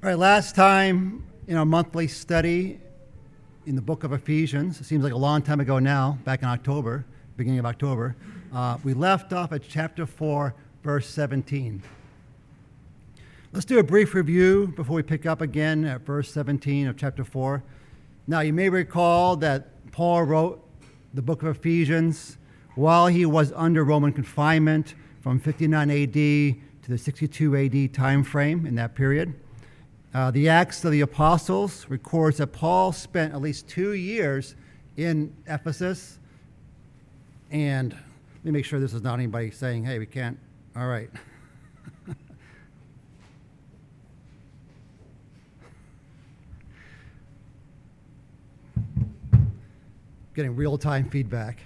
All right, last time in our monthly study in the book of Ephesians, it seems like a long time ago now, back in October, beginning of October, we left off at chapter 4, verse 17. Let's do a brief review before we pick up again at verse 17 of chapter 4. Now, you may recall that Paul wrote the book of Ephesians while he was under Roman confinement from 59 AD to the 62 AD time frame in that period. The Acts of the Apostles records that Paul spent at least 2 years in Ephesus. And let me make sure this is not anybody saying, hey, we can't. All right. Getting real-time feedback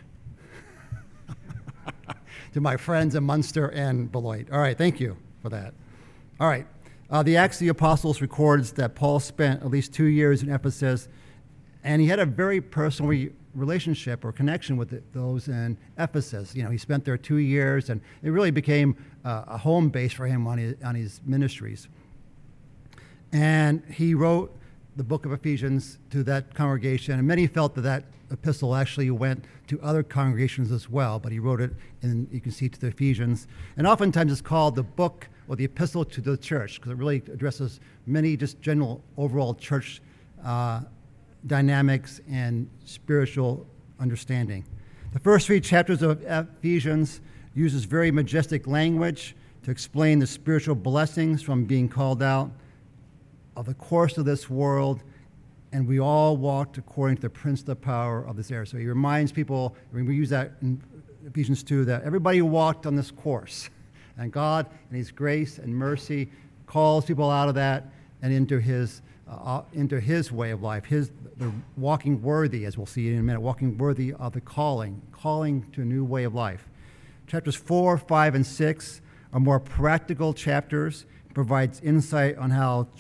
to my friends in Munster and Beloit. All right, thank you for that. All right. The Acts of the Apostles records that Paul spent at least 2 years in Ephesus, and he had a very personal relationship or connection with those in Ephesus. You know, he spent there 2 years, and it really became a home base for him on his ministries. And he wrote the book of Ephesians to that congregation, and many felt that epistle actually went to other congregations as well, but he wrote it, and you can see, to the Ephesians. And oftentimes it's called the book or the epistle to the church, because it really addresses many just general overall church dynamics and spiritual understanding. The first 3 chapters of Ephesians uses very majestic language to explain the spiritual blessings from being called out of the course of this world, and we all walked according to the prince of the power of this air. So he reminds people, we use that in Ephesians 2, that everybody walked on this course. And God, in his grace and mercy, calls people out of that and into his way of life, the walking worthy, as we'll see in a minute, walking worthy of the calling to a new way of life. Chapters 4, 5, and 6 are more practical chapters. It provides insight on how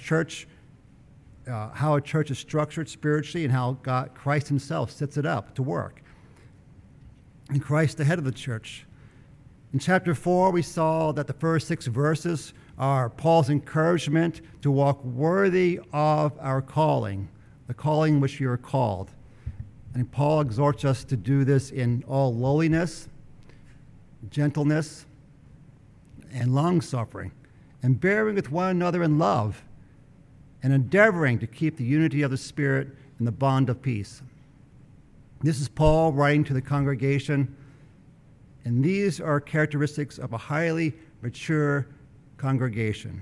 a church is structured spiritually and how Christ himself sets it up to work. And Christ, the head of the church. In chapter 4, we saw that the first 6 verses are Paul's encouragement to walk worthy of our calling, the calling which you are called. And Paul exhorts us to do this in all lowliness, gentleness, and long-suffering, and bearing with one another in love, and endeavoring to keep the unity of the Spirit in the bond of peace. This is Paul writing to the congregation, and these are characteristics of a highly mature congregation.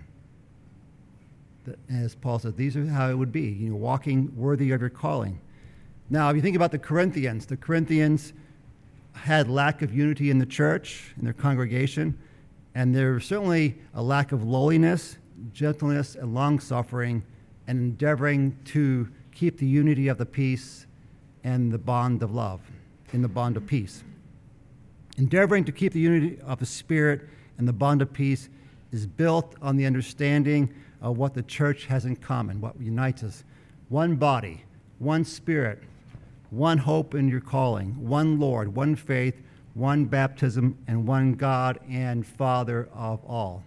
As Paul says, these are how it would be, walking worthy of your calling. Now, if you think about the Corinthians had lack of unity in the church, in their congregation, and there was certainly a lack of lowliness, gentleness, and long-suffering, and endeavoring to keep the unity of the peace and the bond of love, in the bond of peace. Endeavoring to keep the unity of the Spirit and the bond of peace is built on the understanding of what the church has in common, what unites us. One body, one Spirit, one hope in your calling, one Lord, one faith, one baptism, and one God and Father of all.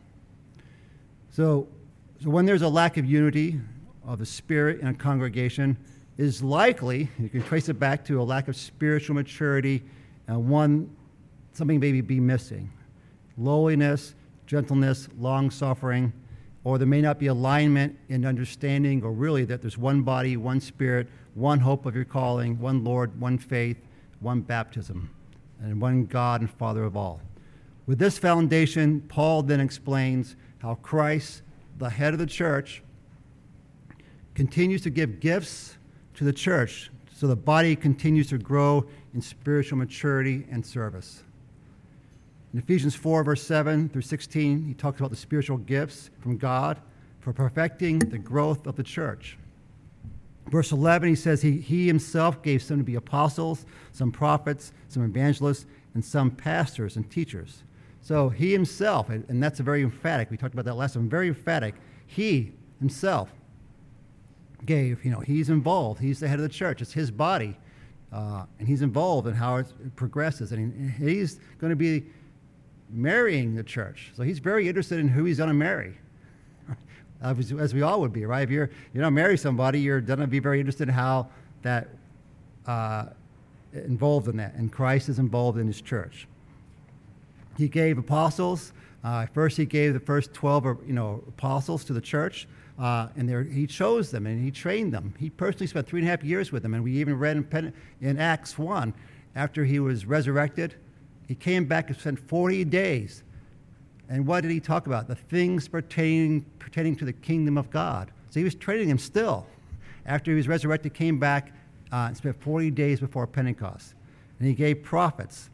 So when there's a lack of unity of the Spirit in a congregation, it is likely, you can trace it back to a lack of spiritual maturity and something maybe be missing. Lowliness, gentleness, long-suffering, or there may not be alignment in understanding, or really that there's one body, one Spirit, one hope of your calling, one Lord, one faith, one baptism, and one God and Father of all. With this foundation, Paul then explains how Christ, the head of the church, continues to give gifts to the church so the body continues to grow in spiritual maturity and service. In Ephesians 4, verse 7 through 16, he talks about the spiritual gifts from God for perfecting the growth of the church. Verse 11, he says he himself gave some to be apostles, some prophets, some evangelists, and some pastors and teachers. So he himself, and that's a very emphatic, we talked about that last time, very emphatic, he himself gave, he's involved. He's the head of the church. It's his body. And he's involved in how it progresses. And he's going to be marrying the church. So he's very interested in who he's going to marry. as we all would be, right? If you're marry somebody, you're going to be very interested in how that involved in that, and Christ is involved in his church. He gave apostles. First, he gave the first 12 apostles to the church, and he chose them and he trained them. He personally spent 3.5 years with them, and we even read in Acts 1, after he was resurrected, he came back and spent 40 days. And what did he talk about? The things pertaining to the kingdom of God. So he was training them still. After he was resurrected, came back and spent 40 days before Pentecost. And he gave prophets.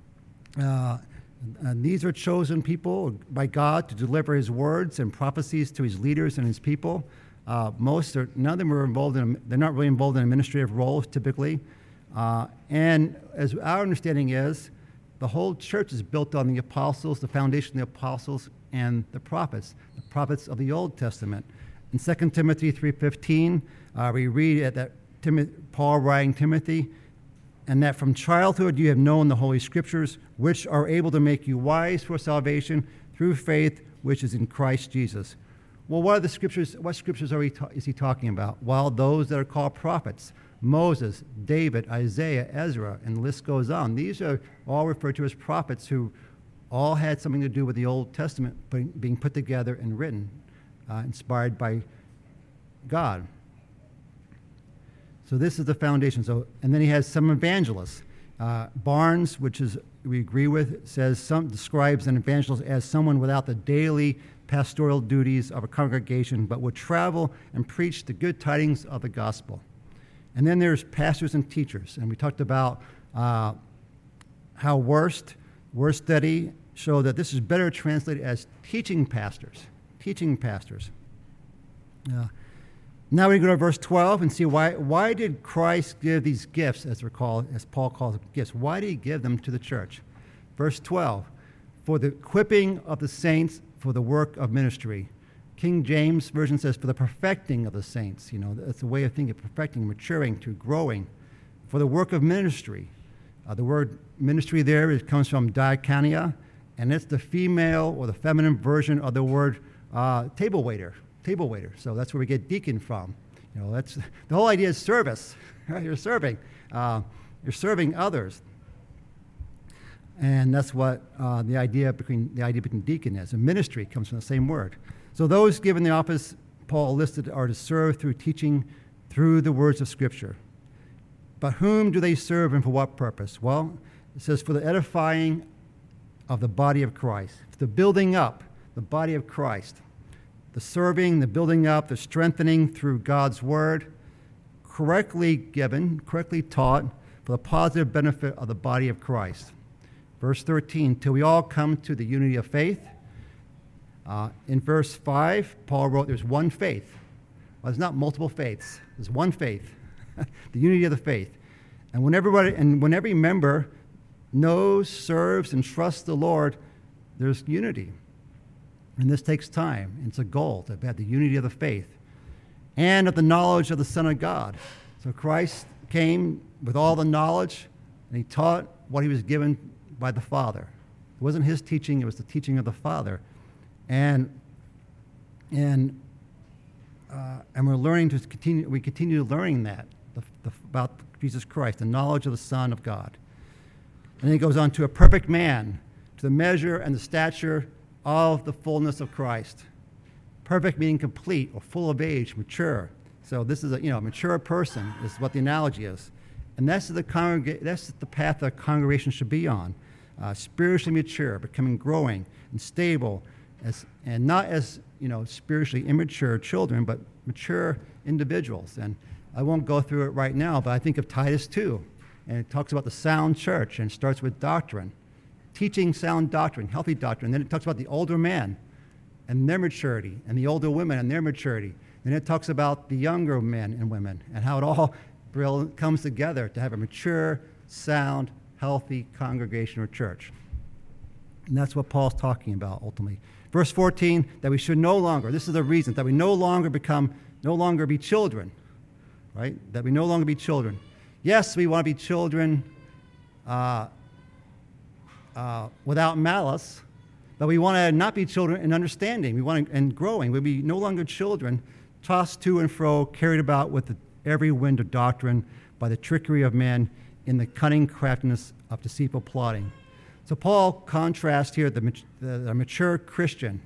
And these are chosen people by God to deliver his words and prophecies to his leaders and his people. None of them were they're not really involved in administrative roles typically. And as our understanding is, the whole church is built on the apostles, the foundation of the apostles and the prophets of the Old Testament. In 2 Timothy 3:15, we read that Paul writing Timothy, and that from childhood you have known the Holy Scriptures, which are able to make you wise for salvation through faith which is in Christ Jesus. Well, what scriptures is he talking about? Well, those that are called prophets. Moses, David, Isaiah, Ezra, and the list goes on. These are all referred to as prophets who all had something to do with the Old Testament being put together and written, inspired by God. So this is the foundation. And then he has some evangelists. Barnes, which we agree with, describes an evangelist as someone without the daily pastoral duties of a congregation, but would travel and preach the good tidings of the gospel. And then there's pastors and teachers. And we talked about how Worst study showed that this is better translated as teaching pastors. Teaching pastors. Now we go to verse 12 and see why did Christ give these gifts, as Paul calls them, gifts? Why did he give them to the church? Verse 12, for the equipping of the saints for the work of ministry. King James Version says, for the perfecting of the saints. That's a way of thinking of perfecting, maturing, to growing. For the work of ministry. The word ministry there comes from diakonia, and it's the female or the feminine version of the word table waiter. So that's where we get deacon from. That's the whole idea is service. Right? You're serving. You're serving others. And that's what the idea between deacon is. And ministry comes from the same word. So those given the office Paul listed are to serve through teaching through the words of Scripture. But whom do they serve and for what purpose? Well, it says for the edifying of the body of Christ, the building up the body of Christ, the serving, the building up, the strengthening through God's word, correctly given, correctly taught for the positive benefit of the body of Christ. Verse 13, till we all come to the unity of faith. In verse 5, Paul wrote there's one faith. Well, there's not multiple faiths. There's one faith, the unity of the faith. And when every member knows, serves, and trusts the Lord, there's unity. And this takes time. It's a goal to have the unity of the faith and of the knowledge of the Son of God. So Christ came with all the knowledge, and he taught what he was given by the Father. It wasn't his teaching, it was the teaching of the Father. And we're learning to continue. We continue learning that about Jesus Christ, the knowledge of the Son of God. And then he goes on to a perfect man, to the measure and the stature of the fullness of Christ. Perfect meaning complete or full of age, mature. So this is a mature person is what the analogy is, and that's the path that a congregation should be on. Spiritually mature, growing and stable. And not as spiritually immature children, but mature individuals. And I won't go through it right now, but I think of Titus 2, and it talks about the sound church, and it starts with doctrine, teaching sound doctrine, healthy doctrine. Then it talks about the older man and their maturity, and the older women and their maturity. And it talks about the younger men and women, and how it all comes together to have a mature, sound, healthy congregation or church. And that's what Paul's talking about ultimately. Verse 14, that we should no longer, this is the reason, that we no longer be children, right? That we no longer be children. Yes, we want to be children without malice, But we want to not be children in understanding. We want to, and growing. We'll be no longer children, tossed to and fro, carried about with every wind of doctrine by the trickery of men in the cunning craftiness of deceitful plotting. So Paul contrasts here the mature Christian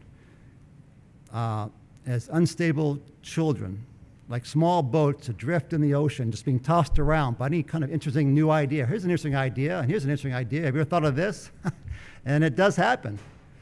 as unstable children, like small boats adrift in the ocean, just being tossed around by any kind of interesting new idea. Here's an interesting idea, and here's an interesting idea. Have you ever thought of this? And it does happen.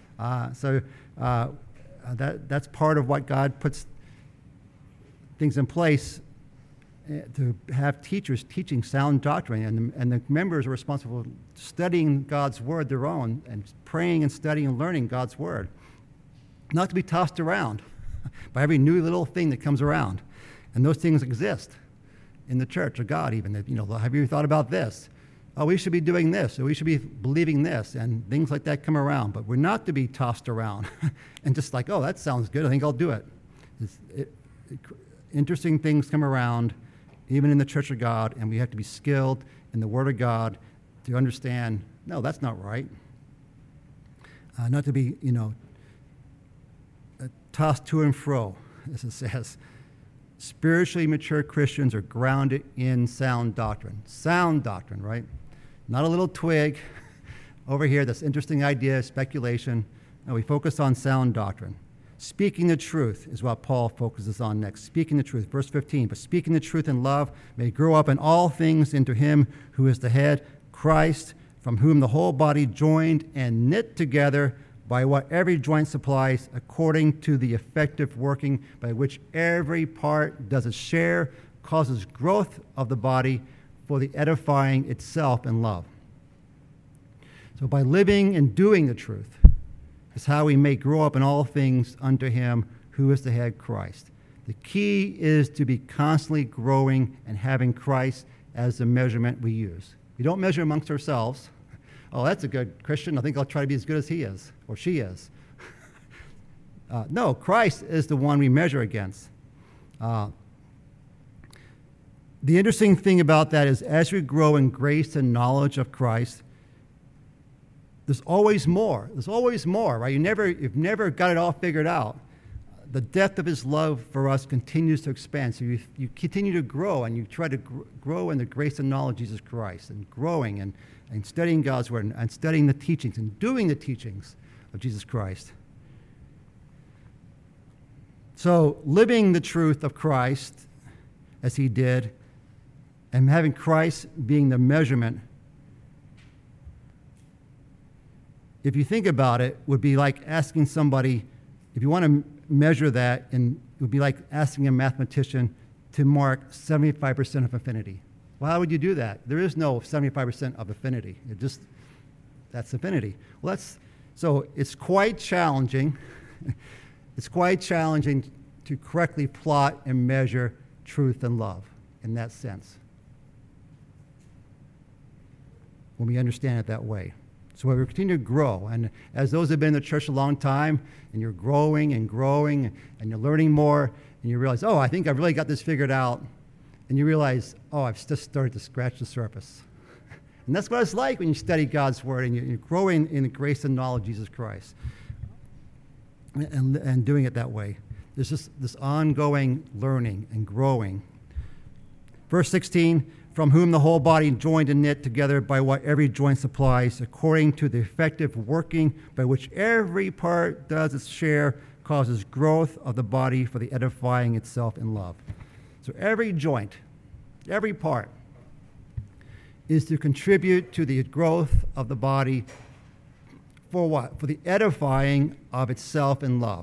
That's part of what God puts things in place to have teachers teaching sound doctrine, and the members are responsible for studying God's word their own and praying and studying and learning God's word, not to be tossed around by every new little thing that comes around. And those things exist in the church of God even. That, have you thought about this? Oh, we should be doing this, or we should be believing this, and things like that come around. But we're not to be tossed around and just like, oh, that sounds good, I think I'll do it. Interesting things come around, even in the church of God, and we have to be skilled in the Word of God to understand, no, that's not right. Not to be, tossed to and fro, as it says. Spiritually mature Christians are grounded in sound doctrine. Sound doctrine, right? Not a little twig over here, that's interesting idea, speculation. No, we focus on sound doctrine. Speaking the truth is what Paul focuses on next. Speaking the truth. Verse 15, but speaking the truth in love may grow up in all things into him who is the head, Christ, from whom the whole body joined and knit together by what every joint supplies, according to the effective working by which every part does its share, causes growth of the body for the edifying itself in love. So by living and doing the truth is how we may grow up in all things unto him who is the head, Christ. The key is to be constantly growing and having Christ as the measurement we use. We don't measure amongst ourselves. Oh, that's a good Christian. I think I'll try to be as good as he is or she is. No, Christ is the one we measure against. The interesting thing about that is as we grow in grace and knowledge of Christ, there's always more. There's always more, right? You've never got it all figured out. The depth of his love for us continues to expand. So you continue to grow, and you try to grow in the grace and knowledge of Jesus Christ, and growing and studying God's word and studying the teachings and doing the teachings of Jesus Christ. So living the truth of Christ as he did and having Christ being the measurement, if you think about it, would be like asking somebody, if you want to measure that, and it would be like asking a mathematician to mark 75% of affinity. Well, how would you do that? There is no 75% of affinity. That's affinity. Well, so it's quite challenging. It's quite challenging to correctly plot and measure truth and love in that sense, when we understand it that way. So we continue to grow. And as those who have been in the church a long time, and you're growing and growing, and you're learning more, and you realize, oh, I think I've really got this figured out. And you realize, oh, I've just started to scratch the surface. And that's what it's like when you study God's word and you're growing in the grace and knowledge of Jesus Christ. And doing it that way. There's just this ongoing learning and growing. Verse 16, from whom the whole body joined and knit together by what every joint supplies, according to the effective working by which every part does its share, causes growth of the body for the edifying itself in love. So every joint, every part, is to contribute to the growth of the body for what? For the edifying of itself in love.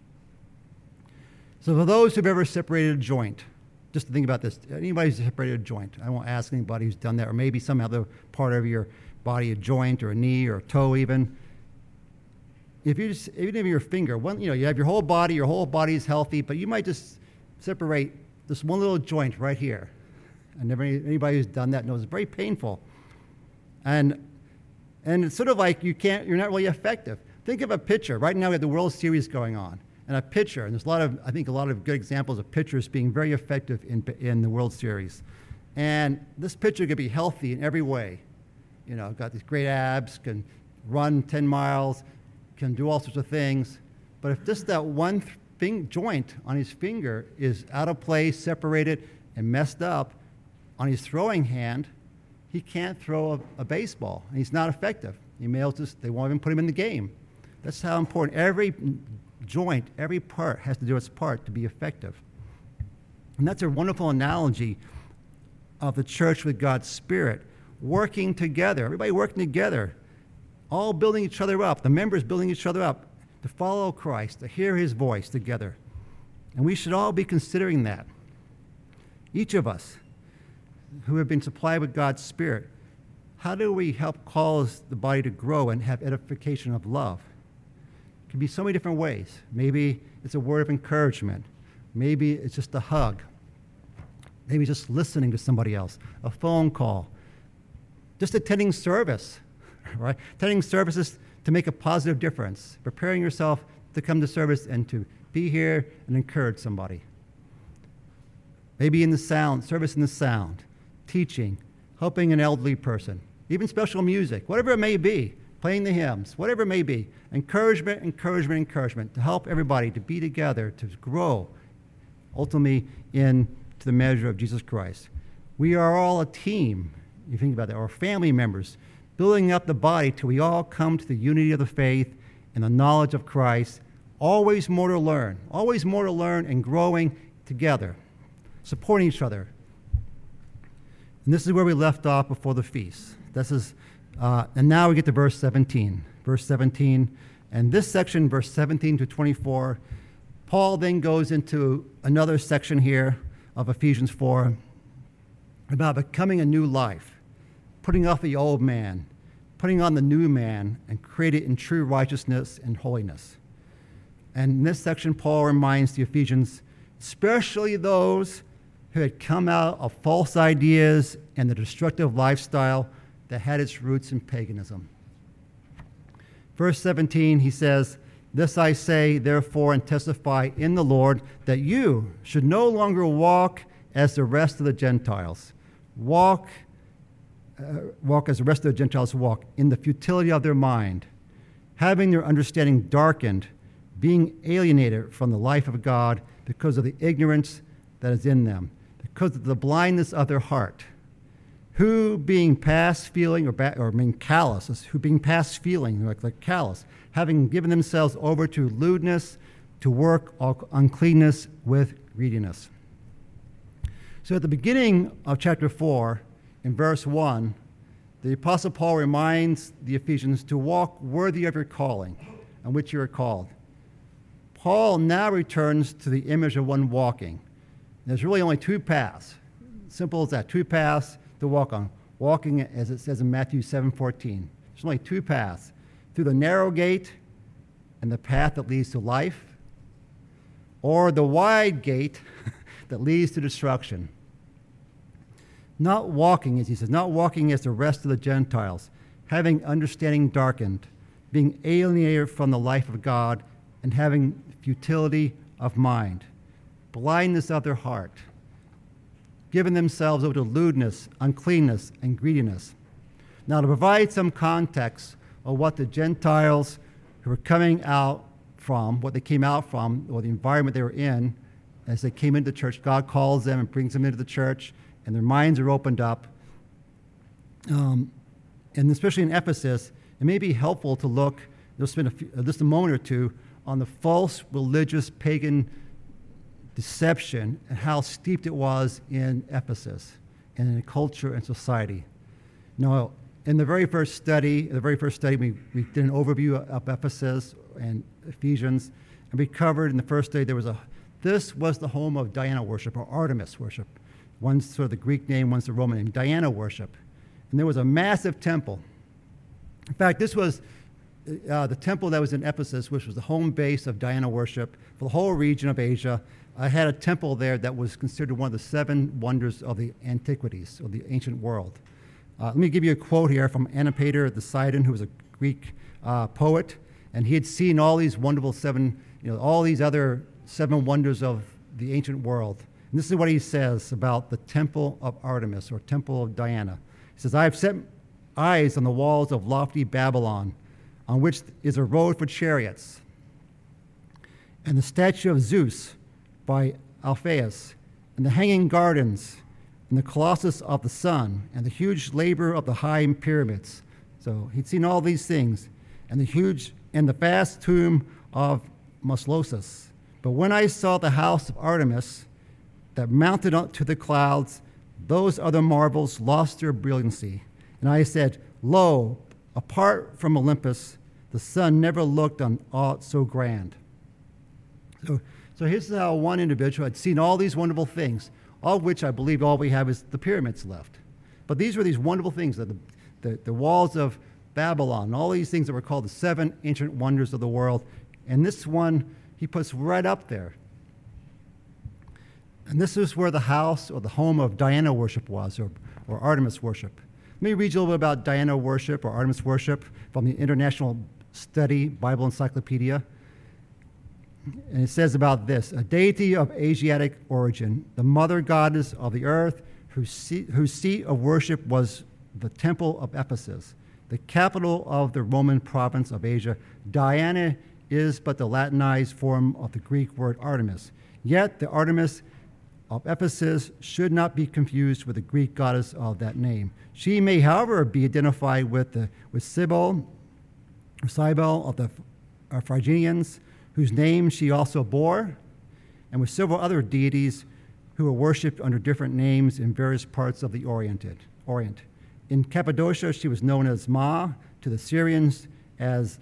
So for those who've ever separated a joint, just to think about this, anybody who's separated a joint, I won't ask anybody who's done that, or maybe some other part of your body, a joint or a knee or a toe even. Even if your finger, you have your whole body is healthy, but you might just separate this one little joint right here. And anybody who's done that knows it's very painful. And it's sort of like you're not really effective. Think of a pitcher. Right now we have the World Series going on. And a pitcher, and there's a lot of good examples of pitchers being very effective in the World Series. And this pitcher could be healthy in every way. Got these great abs, can run 10 miles, can do all sorts of things, but if just that one joint on his finger is out of place, separated, and messed up on his throwing hand, he can't throw a baseball, and he's not effective. They won't even put him in the game. That's how important every joint, every part has to do its part to be effective. And that's a wonderful analogy of the church with God's Spirit, working together, everybody working together, all building each other up, the members building each other up to follow Christ, to hear his voice together. And we should all be considering that. Each of us who have been supplied with God's Spirit, how do we help cause the body to grow and have edification of love? It can be so many different ways. Maybe it's a word of encouragement. Maybe it's just a hug. Maybe just listening to somebody else, a phone call, just attending service, right? Attending services to make a positive difference, preparing yourself to come to service and to be here and encourage somebody. Maybe in the sound, service in the sound, teaching, helping an elderly person, even special music, whatever it may be, playing the hymns, whatever it may be. Encouragement, encouragement, encouragement to help everybody to be together, to grow ultimately into the measure of Jesus Christ. We are all a team, you think about that, or family members, building up the body till we all come to the unity of the faith and the knowledge of Christ. Always more to learn and growing together, supporting each other. And this is where we left off before the feast. And now we get to verse 17. Verse 17, and this section, verse 17 to 24, Paul then goes into another section here of Ephesians 4 about becoming a new life, putting off the old man, putting on the new man, and created in true righteousness and holiness. And in this section, Paul reminds the Ephesians, especially those who had come out of false ideas and the destructive lifestyle that had its roots in paganism. Verse 17, he says, "This I say, therefore, and testify in the Lord, that you should no longer walk as the rest of the Gentiles. Walk as the rest of the Gentiles walk, in the futility of their mind, having their understanding darkened, being alienated from the life of God because of the ignorance that is in them, because of the blindness of their heart, who being past feeling like callous, having given themselves over to lewdness, to work all uncleanness with greediness." So at the beginning of chapter 4, in verse 1, the Apostle Paul reminds the Ephesians to walk worthy of your calling, on which you are called. Paul now returns to the image of one walking. There's really only two paths. Simple as that, two paths to walk on. Walking, as it says in Matthew 7:14. There's only two paths. Through the narrow gate and the path that leads to life, or the wide gate that leads to destruction. Not walking, as he says, not walking as the rest of the Gentiles, having understanding darkened, being alienated from the life of God, and having futility of mind, blindness of their heart, giving themselves over to lewdness, uncleanness, and greediness. Now, to provide some context of what the Gentiles who were coming out from, what they came out from, or the environment they were in, as they came into the church, God calls them and brings them into the church, and their minds are opened up. And especially in Ephesus, it may be helpful to look, just a moment or two, on the false religious pagan deception and how steeped it was in Ephesus and in culture and society. Now, in the very first study, we did an overview of Ephesus and Ephesians, and we covered in the first study this was the home of Diana worship, or Artemis worship. One's sort of the Greek name, one's the Roman name, Diana worship. And there was a massive temple. In fact, this was the temple that was in Ephesus, which was the home base of Diana worship for the whole region of Asia. I had a temple there that was considered one of the 7 wonders of the antiquities, of the ancient world. Let me give you a quote here from Antipater the Sidon, who was a Greek poet, and he had seen all these wonderful all these other 7 wonders of the ancient world. And this is what he says about the temple of Artemis, or temple of Diana. He says, "I have set eyes on the walls of lofty Babylon. on which is a road for chariots, and the statue of Zeus by Alpheus, and the hanging gardens, and the colossus of the sun, and the huge labor of the high pyramids. So he'd seen all these things, and the vast tomb of Mausolus. But when I saw the house of Artemis that mounted up to the clouds, those other marvels lost their brilliancy. And I said, Lo, apart from Olympus, the sun never looked on aught so grand. So here's how one individual had seen all these wonderful things, all of which I believe all we have is the pyramids left. But these were these wonderful things, the walls of Babylon, all these things that were called the 7 ancient wonders of the world. And this one he puts right up there. And this is where the house or the home of Diana worship was, or Artemis worship. Let me read you a little bit about Diana worship or Artemis worship from the International Study Bible Encyclopedia. And it says about this: a deity of Asiatic origin, the mother goddess of the earth, whose seat of worship was the temple of Ephesus, the capital of the Roman province of Asia. Diana is but the Latinized form of the Greek word Artemis. Yet the Artemis of Ephesus should not be confused with the Greek goddess of that name. She may, however, be identified with Cybele of the Phrygians, whose name she also bore, and with several other deities who were worshipped under different names in various parts of the Orient. In Cappadocia, she was known as Ma, to the Syrians as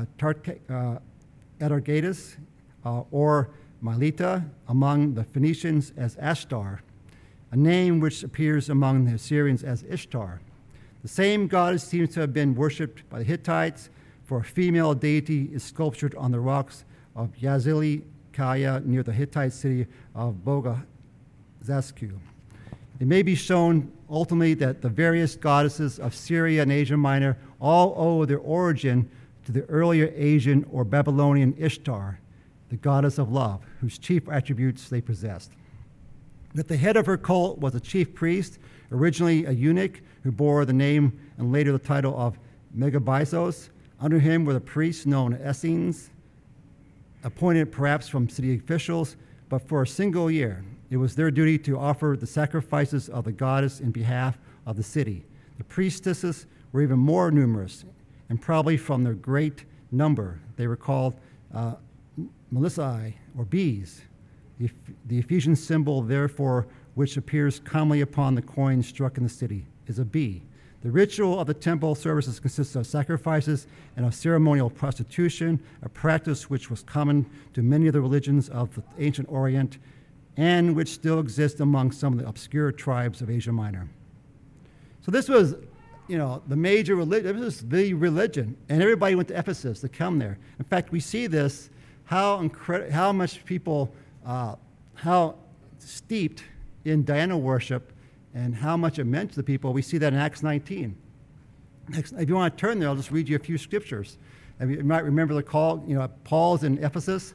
Atargatis, or Mylitta, among the Phoenicians as Ashtar, a name which appears among the Assyrians as Ishtar. The same goddess seems to have been worshipped by the Hittites, for a female deity is sculptured on the rocks of Yazili Kaya near the Hittite city of Bogazasku. It may be shown ultimately that the various goddesses of Syria and Asia Minor all owe their origin to the earlier Asian or Babylonian Ishtar, the goddess of love, whose chief attributes they possessed. That the head of her cult was a chief priest, originally a eunuch, who bore the name and later the title of Megabyzos. Under him were the priests known as Essenes, appointed perhaps from city officials, but for a single year. It was their duty to offer the sacrifices of the goddess in behalf of the city. The priestesses were even more numerous, and probably from their great number, they were called Melissae, or bees. The Ephesian symbol, therefore, which appears commonly upon the coin struck in the city, is a bee. The ritual of the temple services consists of sacrifices and of ceremonial prostitution, a practice which was common to many of the religions of the ancient Orient and which still exists among some of the obscure tribes of Asia Minor. So this was, the major religion. This was the religion, and everybody went to Ephesus to come there. In fact, we see this, how much people, how steeped in Diana worship and how much it meant to the people. We see that in Acts 19. If you want to turn there, I'll just read you a few scriptures. You might remember the call, Paul's in Ephesus,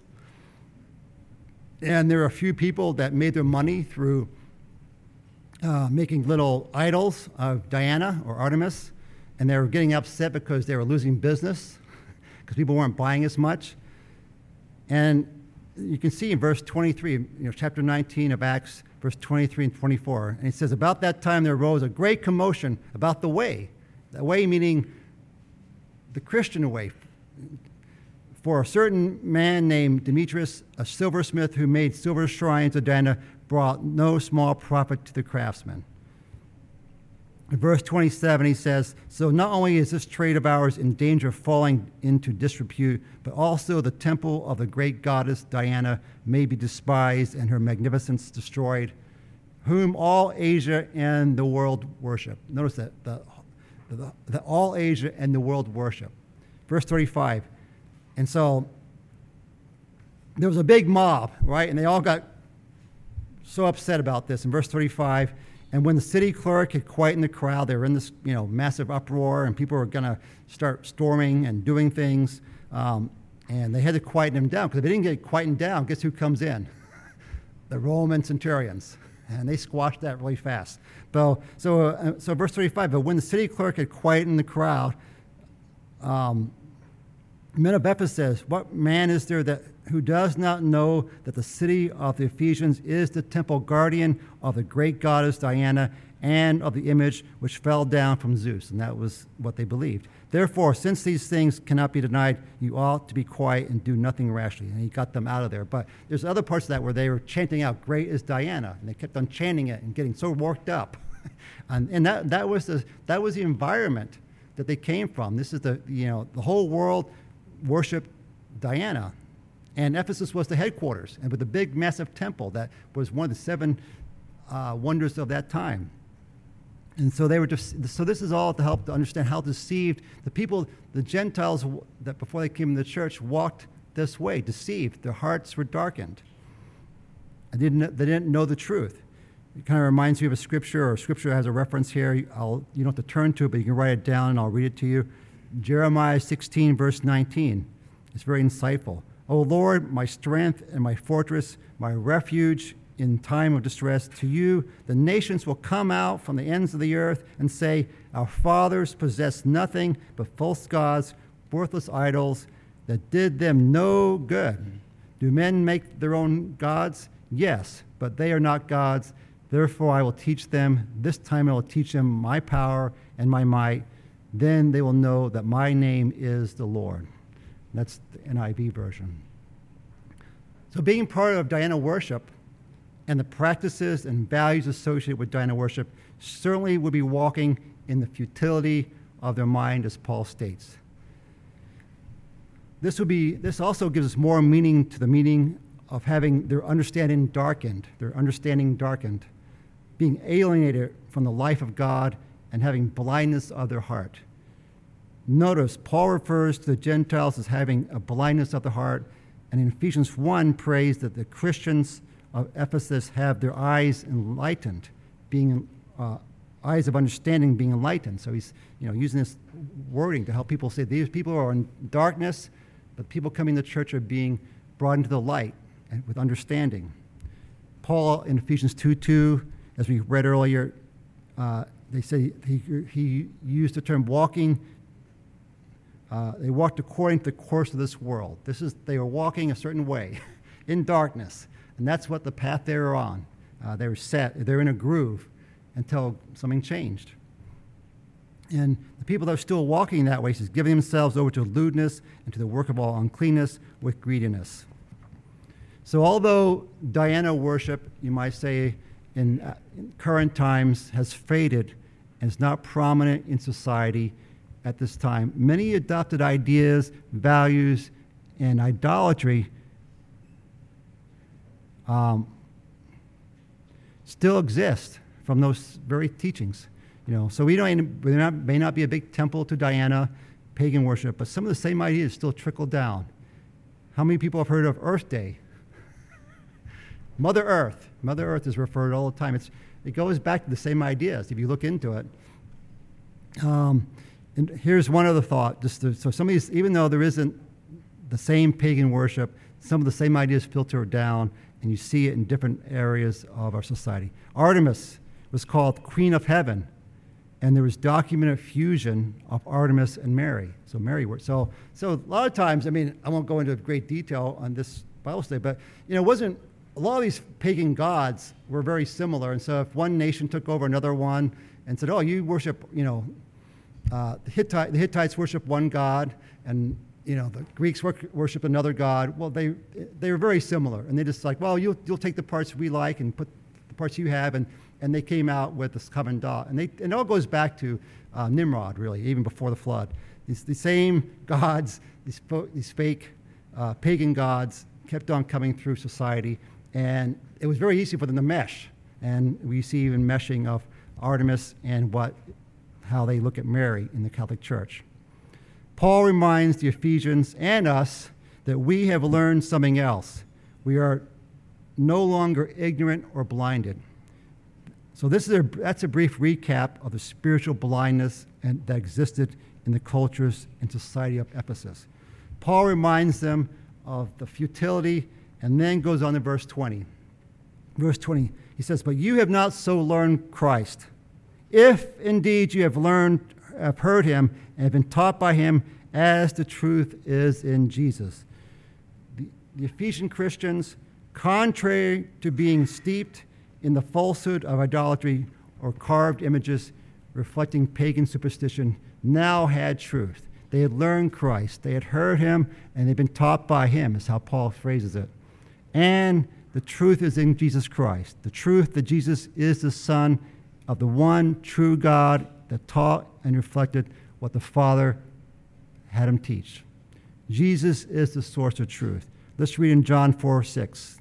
and there are a few people that made their money through making little idols of Diana or Artemis, and they were getting upset because they were losing business because people weren't buying as much. And you can see in verse 23, chapter 19 of Acts, verse 23 and 24, and it says, about that time there arose a great commotion about the way meaning the Christian way, for a certain man named Demetrius, a silversmith who made silver shrines of Diana, brought no small profit to the craftsmen. In verse 27, he says, so not only is this trade of ours in danger of falling into disrepute, but also the temple of the great goddess Diana may be despised and her magnificence destroyed, whom all Asia and the world worship. Notice that, the all Asia and the world worship. Verse 35, and so there was a big mob, right? And they all got so upset about this. In verse 35, and when the city clerk had quietened the crowd, they were in this, massive uproar, and people were going to start storming and doing things, and they had to quieten them down, because if they didn't get quietened down, guess who comes in? The Roman centurions, and they squashed that really fast. So verse 35, but when the city clerk had quietened the crowd, Men of Ephesus, what man is there who does not know that the city of the Ephesians is the temple guardian of the great goddess Diana and of the image which fell down from Zeus? And that was what they believed. Therefore, since these things cannot be denied, you ought to be quiet and do nothing rashly. And he got them out of there. But there's other parts of that where they were chanting out, "Great is Diana," and they kept on chanting it and getting so worked up. and that was the environment that they came from. This is the whole world worshiped Diana, and Ephesus was the headquarters, and with a big, massive temple that was one of the seven wonders of that time. And so so this is all to help to understand how deceived the people, the Gentiles that before they came into the church walked this way, deceived. Their hearts were darkened. They didn't know the truth. It kind of reminds me of a scripture, or scripture has a reference here. You don't have to turn to it, but you can write it down and I'll read it to you. Jeremiah 16, verse 19. It's very insightful. "O Lord, my strength and my fortress, my refuge in time of distress, to you the nations will come out from the ends of the earth and say, our fathers possessed nothing but false gods, worthless idols that did them no good. Do men make their own gods? Yes, but they are not gods. Therefore I will teach them. This time I will teach them my power and my might. Then they will know that my name is the Lord." That's the NIV version. So being part of Diana worship and the practices and values associated with Diana worship certainly would be walking in the futility of their mind, as Paul states. This also gives us more meaning to the meaning of having their understanding darkened, being alienated from the life of God and having blindness of their heart. Notice, Paul refers to the Gentiles as having a blindness of the heart, and in Ephesians 1 prays that the Christians of Ephesus have their eyes enlightened, being eyes of understanding being enlightened. So he's using this wording to help people say these people are in darkness, but people coming to church are being brought into the light and with understanding. Paul in Ephesians 2:2, as we read earlier, they say he used the term walking. They walked according to the course of this world. They were walking a certain way in darkness, and that's what the path they were on. They were set. They're in a groove until something changed. And the people that are still walking that way is giving themselves over to lewdness and to the work of all uncleanness with greediness. So although Diana worship, you might say, in current times has faded and is not prominent in society at this time, many adopted ideas, values, and idolatry still exist from those very teachings. So there may not be a big temple to Diana, pagan worship, but some of the same ideas still trickle down. How many people have heard of Earth Day? Mother Earth. Mother Earth is referred all the time. It goes back to the same ideas if you look into it. And here's one other thought. So some of these, even though there isn't the same pagan worship, some of the same ideas filter down, and you see it in different areas of our society. Artemis was called Queen of Heaven, and there was documented fusion of Artemis and Mary. So Mary worked. So a lot of times, I won't go into great detail on this Bible study, but it wasn't. A lot of these pagan gods were very similar, and so if one nation took over another one and said, "Oh, you worship," the Hittites worship one god, and the Greeks worship another god. Well, they were very similar, and they just like, well, you'll take the parts we like and put the parts you have, and they came out with this common dot. And it all goes back to Nimrod, really, even before the flood. The same gods, these fake pagan gods, kept on coming through society, and it was very easy for them to mesh. And we see even meshing of Artemis and how they look at Mary in the Catholic Church. Paul reminds the Ephesians and us that we have learned something else. We are no longer ignorant or blinded. So that's a brief recap of the spiritual blindness that existed in the cultures and society of Ephesus. Paul reminds them of the futility and then goes on to verse 20. Verse 20, he says, "But you have not so learned Christ. If indeed you have heard him and have been taught by him, as the truth is in Jesus. The Ephesian Christians, contrary to being steeped in the falsehood of idolatry or carved images reflecting pagan superstition, now had truth. They had learned Christ. They had heard him, and they'd been taught by him, is how Paul phrases it. And the truth is in Jesus Christ. The truth that Jesus is the Son of the one true God that taught and reflected what the Father had him teach. Jesus is the source of truth. Let's read in John 4:6.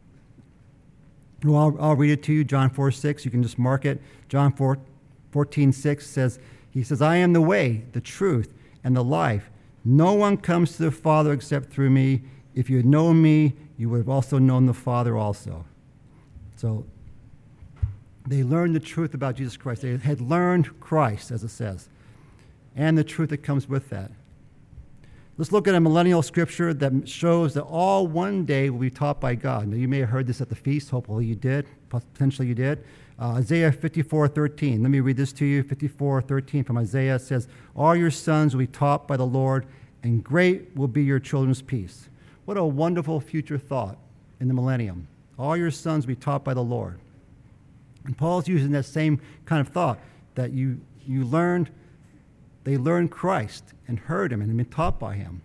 Well, I'll read it to you, John 4:6. You can just mark it. John 14:6 says, he says, I am the way, the truth, and the life. No one comes to the Father except through me. If you had known me, you would have also known the Father also. So they learned the truth about Jesus Christ. They had learned Christ, as it says, and the truth that comes with that. Let's look at a millennial scripture that shows that all one day will be taught by God. Now, you may have heard this at the feast. Hopefully you did. Potentially you did. Isaiah 54:13. Let me read this to you. 54:13 from Isaiah says, all your sons will be taught by the Lord, and great will be your children's peace. What a wonderful future thought in the millennium. All your sons will be taught by the Lord. And Paul's using that same kind of thought, that they learned Christ and heard him and had been taught by him.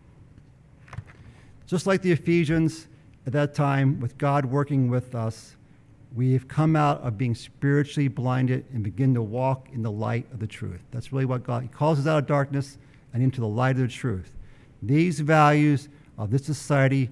Just like the Ephesians at that time, with God working with us, we have come out of being spiritually blinded and begin to walk in the light of the truth. That's really what God, he calls us out of darkness and into the light of the truth. These values of this society,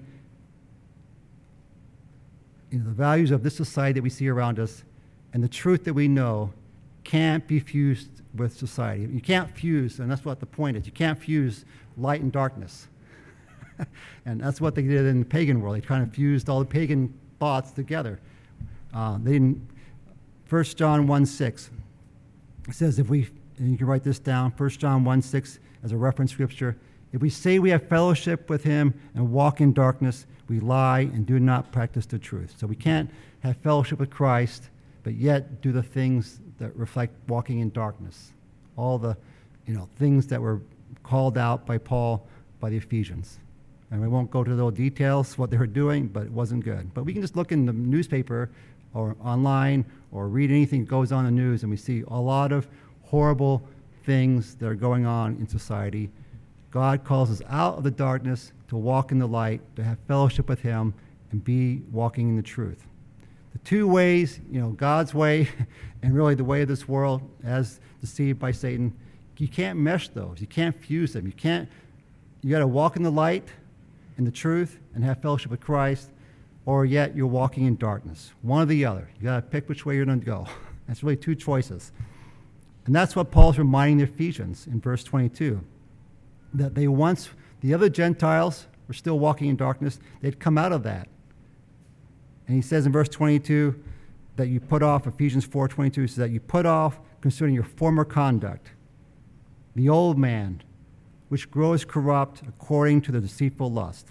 the values of this society that we see around us, and the truth that we know can't be fused with society. You can't fuse, and that's what the point is. You can't fuse light and darkness. And that's what they did in the pagan world. They kind of fused all the pagan thoughts together. They didn't. 1 John 1:6. It says, and you can write this down, 1 John 1:6 as a reference scripture. If we say we have fellowship with him and walk in darkness, we lie and do not practice the truth. So we can't have fellowship with Christ, but yet do the things that reflect walking in darkness. All the things that were called out by Paul, by the Ephesians. And we won't go to those details, what they were doing, but it wasn't good. But we can just look in the newspaper or online or read anything that goes on in the news, and we see a lot of horrible things that are going on in society. God calls us out of the darkness to walk in the light, to have fellowship with him, and be walking in the truth. The two ways, God's way and really the way of this world as deceived by Satan, you can't mesh those. You can't fuse them. You got to walk in the light, in the truth, and have fellowship with Christ, or yet you're walking in darkness. One or the other. You got to pick which way you're going to go. That's really two choices. And that's what Paul's reminding the Ephesians in verse 22, that the other Gentiles were still walking in darkness. They'd come out of that. And he says in verse 22 that you put off, Ephesians 4:22 says that you put off concerning your former conduct, the old man, which grows corrupt according to the deceitful lust.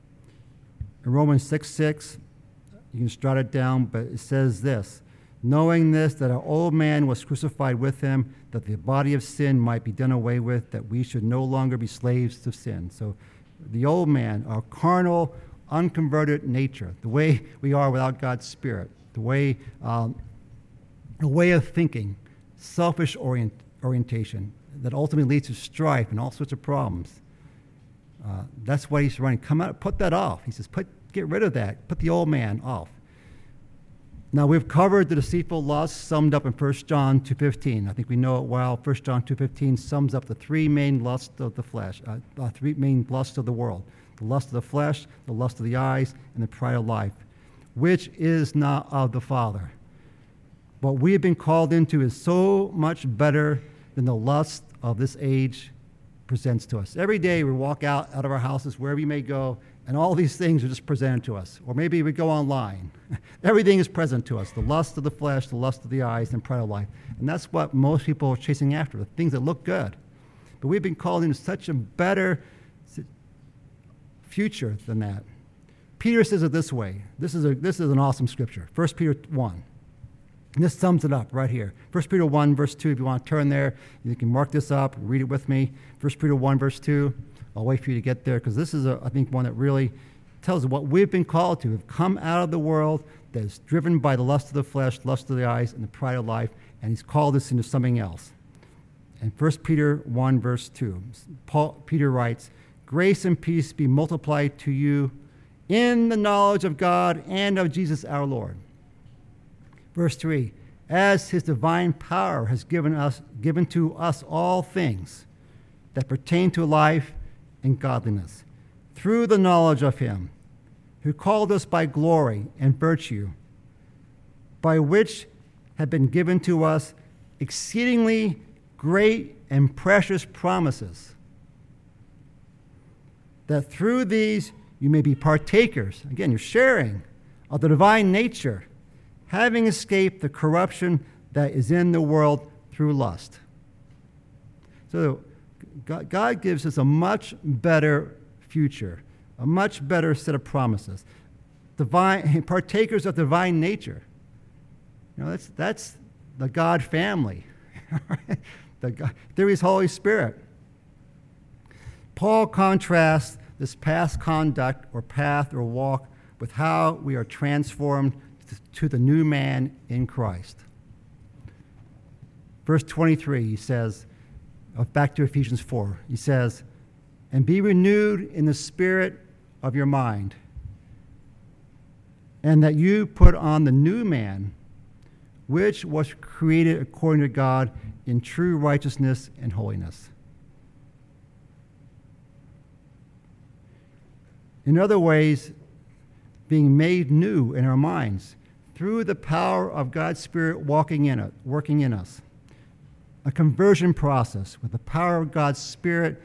In Romans 6:6, you can jot it down, but it says this, knowing this, that our old man was crucified with him, that the body of sin might be done away with, that we should no longer be slaves to sin. So the old man, our carnal, unconverted nature, the way we are without God's Spirit, the way of thinking, selfish orientation that ultimately leads to strife and all sorts of problems. That's why he's running. Come out, put that off. He says, get rid of that. Put the old man off. Now, we've covered the deceitful lust summed up in 1 John 2:15. I think we know it well. 1 John 2:15 sums up the three main lusts of the flesh, three main lusts of the world. The lust of the flesh, the lust of the eyes, and the pride of life, which is not of the Father. What we have been called into is so much better than the lust of this age presents to us. Every day we walk out of our houses, wherever you may go, and all these things are just presented to us. Or maybe we go online. Everything is present to us. The lust of the flesh, the lust of the eyes, and pride of life. And that's what most people are chasing after, the things that look good. But we've been called into such a better future than that. Peter says it this way. This is an awesome scripture. 1 Peter 1. And this sums it up right here. 1 Peter 1, verse 2, if you want to turn there, you can mark this up, read it with me. 1 Peter 1, verse 2. I'll wait for you to get there because this is, I think, one that really tells us what we've been called to. We've come out of the world that is driven by the lust of the flesh, lust of the eyes, and the pride of life, and he's called us into something else. And 1 Peter 1, verse 2, Peter writes, "Grace and peace be multiplied to you in the knowledge of God and of Jesus our Lord." Verse 3, "As his divine power has given to us all things that pertain to life and godliness, through the knowledge of him who called us by glory and virtue, by which have been given to us exceedingly great and precious promises, that through these you may be partakers," again, you're sharing, "of the divine nature, having escaped the corruption that is in the world through lust." So God gives us a much better future, a much better set of promises. Partakers of divine nature. You know, that's the God family. Through his Holy Spirit. Paul contrasts this past conduct or path or walk with how we are transformed to the new man in Christ. Verse 23, he says, back to Ephesians 4, he says, "And be renewed in the spirit of your mind, and that you put on the new man, which was created according to God in true righteousness and holiness." In other ways, being made new in our minds through the power of God's Spirit working in us. A conversion process with the power of God's Spirit,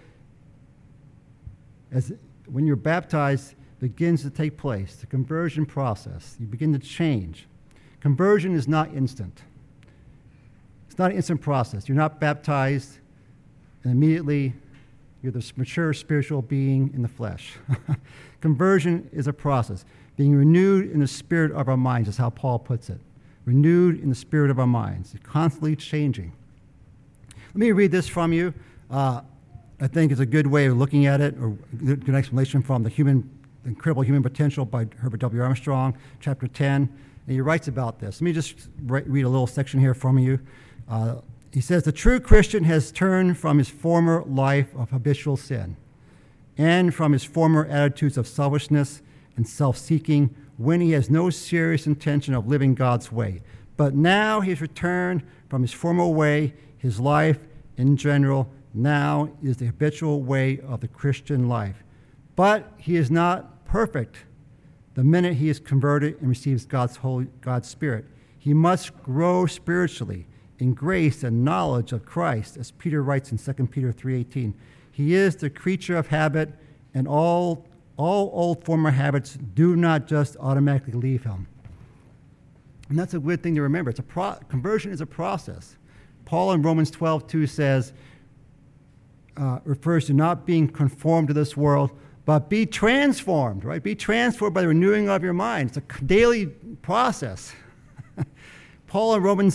as when you're baptized, begins to take place. The conversion process. You begin to change. Conversion is not instant. It's not an instant process. You're not baptized and immediately you're the mature spiritual being in the flesh. Conversion is a process. Being renewed in the spirit of our minds is how Paul puts it. Renewed in the spirit of our minds. It's constantly changing. Let me read this from you. I think it's a good way of looking at it, or a good explanation from The Incredible Human Potential by Herbert W. Armstrong, chapter 10. And he writes about this. Let me just read a little section here from you. He says, "The true Christian has turned from his former life of habitual sin and from his former attitudes of selfishness and self-seeking when he has no serious intention of living God's way. But now he has returned from his former way. His life in general now is the habitual way of the Christian life. But he is not perfect the minute he is converted and receives God's Spirit. He must grow spiritually in grace and knowledge of Christ, as Peter writes in 2 Peter 3:18. He is the creature of habit, and all old former habits do not just automatically leave him." And that's a good thing to remember. Conversion is a process. Paul in Romans 12:2 says, refers to not being conformed to this world, but be transformed, right? Be transformed by the renewing of your mind. It's a daily process. Paul in Romans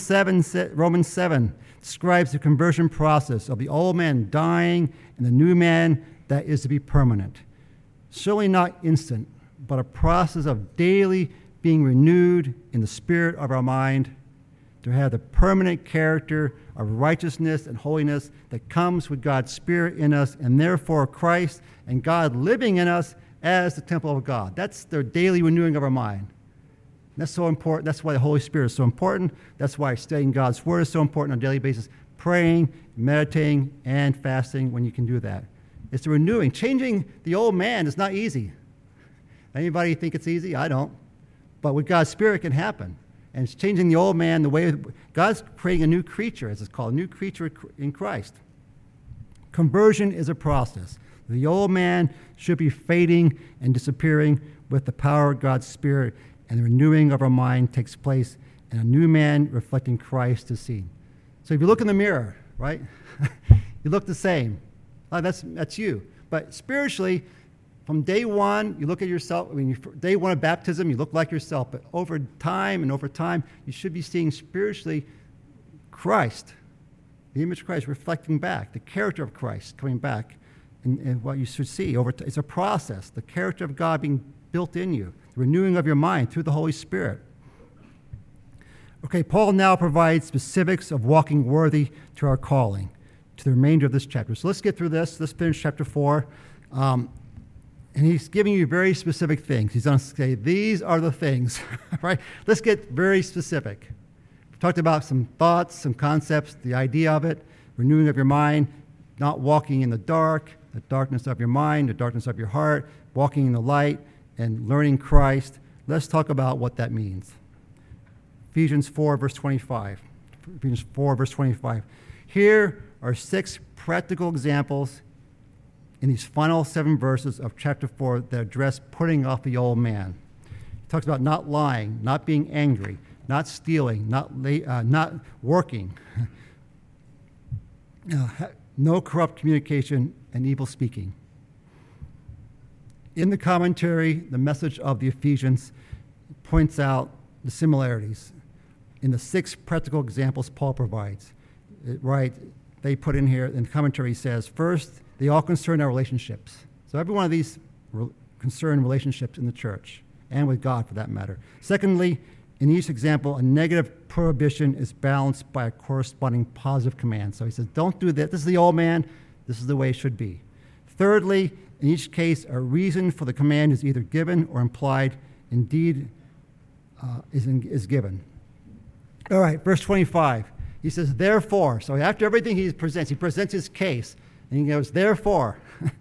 7 describes the conversion process of the old man dying and the new man that is to be permanent. Certainly not instant, but a process of daily being renewed in the spirit of our mind to have the permanent character of righteousness and holiness that comes with God's Spirit in us, and therefore Christ and God living in us as the temple of God. That's the daily renewing of our mind. That's so important. That's why the Holy Spirit is so important. That's why studying God's Word is so important on a daily basis. Praying, meditating, and fasting when you can do that. It's the renewing. Changing the old man is not easy. Anybody think it's easy? I don't. But with God's Spirit it can happen. And it's changing the old man the way God's creating a new creature, as it's called, a new creature in Christ. Conversion is a process. The old man should be fading and disappearing with the power of God's Spirit, and the renewing of our mind takes place, and a new man reflecting Christ is seen. So if you look in the mirror, right, you look the same. That's you. But spiritually, from day one, you look at yourself, day one of baptism, you look like yourself, but over time, you should be seeing spiritually Christ, the image of Christ reflecting back, the character of Christ coming back, and what you should see. It's a process, the character of God being built in you, the renewing of your mind through the Holy Spirit. Okay, Paul now provides specifics of walking worthy to our calling, to the remainder of this chapter. So let's get through this. Let's finish chapter 4. And he's giving you very specific things. He's going to say, these are the things, right? Let's get very specific. We talked about some thoughts, some concepts, the idea of it, renewing of your mind, not walking in the darkness of your mind, the darkness of your heart, walking in the light, and learning Christ. Let's talk about what that means. Ephesians 4, verse 25. Ephesians 4, verse 25. Here are 6 practical examples in these final 7 verses of chapter 4 that address putting off the old man. He talks about not lying, not being angry, not stealing, not working, no corrupt communication, and evil speaking. In the commentary, the message of the Ephesians points out the similarities in the 6 practical examples Paul provides. They put in here, and the commentary says, first, they all concern our relationships. So every one of these concern relationships in the church, and with God for that matter. Secondly, in each example, a negative prohibition is balanced by a corresponding positive command. So he says, don't do that. This is the old man. This is the way it should be. Thirdly, in each case, a reason for the command is either given or implied. Indeed, is given. All right, verse 25. He says, therefore. So after everything he presents his case, and he goes, therefore.